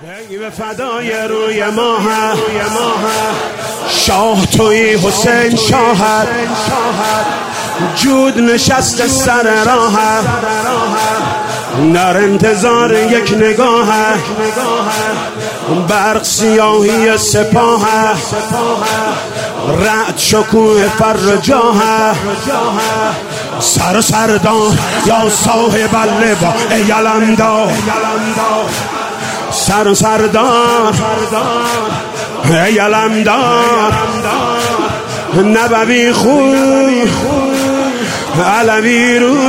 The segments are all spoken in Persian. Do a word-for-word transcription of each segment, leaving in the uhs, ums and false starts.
ای به فدای روی ماه شاه توی حسین شاهت جود نشست سر راه در انتظار یک نگاه برق سیاهی سپاه رعد شکوه فر جاه سر سردان یا صاحب اللوا ای علمدار سر سردار ای علمدار نبوی خون علوی رو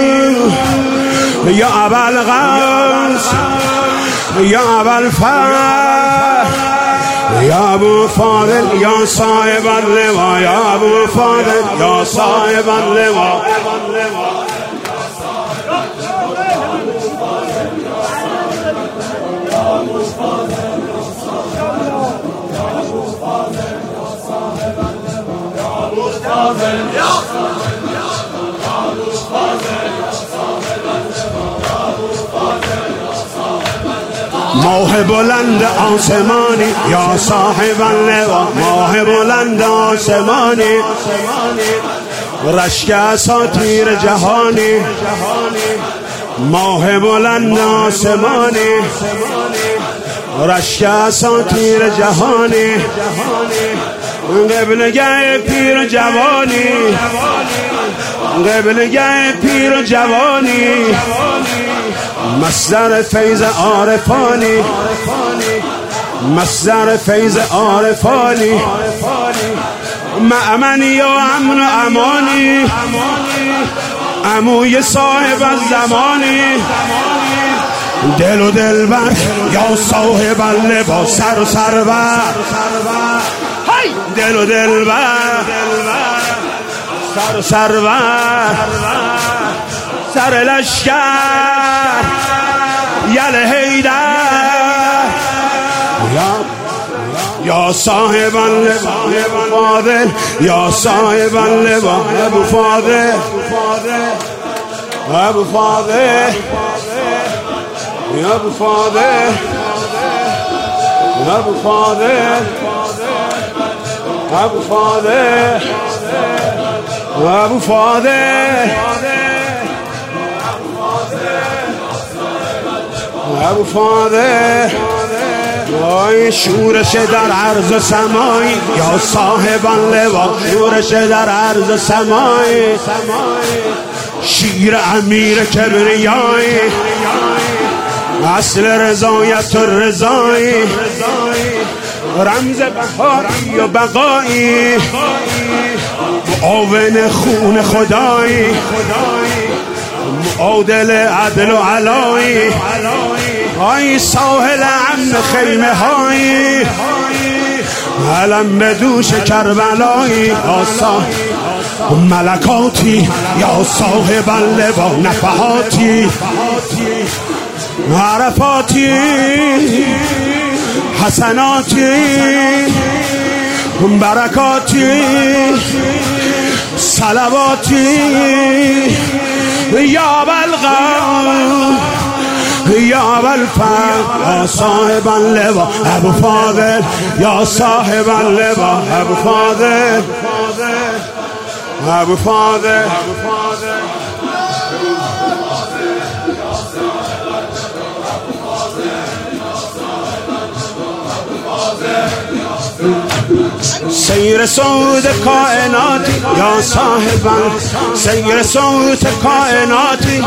یا اول غوث یا اول فر یا ابو فاضل یا صاحب اللوا یا ابو فاضل یا صاحب اللوا ماه بلند آسمانی یا صاحب اللوا ماه بلند آسمانی رشک اساطیر جهانی ماه بلند آسمانی رشک اساطیر جهانی قبلگه پیر و جوانی قبلگه پیر و جوانی مصدر فیض عارفانی مصدر فیض عارفانی مأمنی و امن و امانی عموی صاحب الزمانی دل و دلبر یا صاحب اللوا سر و سرور دل و دلبر سر و سرور سر لشکر یل حیدر یا صاحب اللوا فاضل یا صاحب اللوا ابو فاضل ابو فاضل یا ابو فاضل ابو فاضل ابو فاضل ابو فاضل ابو فاضل وای شورش در عرض و سمای یا صاحب اللوا شورش در عرض و سمای شیر امیر کبریای اصل رضایت و رضای رمز بقایی و بقایی معاون خون خدایی معادل عدل و علایی های ساحل امن خیمه های علم به دوش کربلایی آسا ملکاتی یا صاحب اللوا نفحاتی عرفاتی حسناتی برکاتی صلواتی یا بلغم یا بالفر یا صاحب اللوا ابو فاضل یا صاحب اللوا ابو فاضل ابو فاضل سیر صوت کائناتی یا صاحبان سیر صوت کائناتی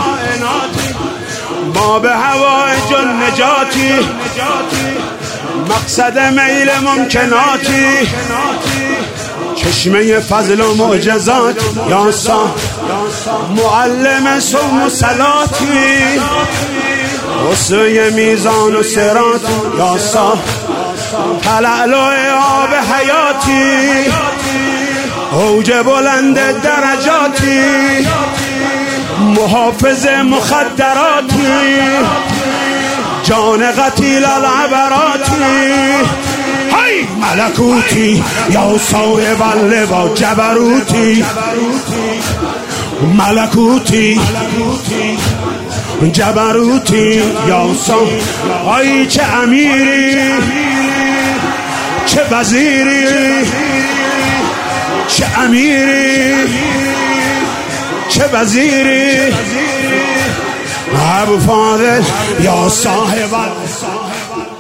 ما به هوای جن نجاتی مقصد میل ممکناتی چشمه فضل و معجزات یا صاحب معلم صوم و صلاتی رسوی میزان و صراط یا صاحب تلالو آب حیاتی اوج بلند درجاتی محافظ مخدراتی جان قتیل العبراتی های ملکوتی یا صاحب اللوا جبروتی ملکوتی جبروتی یا صاحب. آی چه امیری، چه وزیری، چه امیری، چه وزیری، ابو فاضل یا صاحب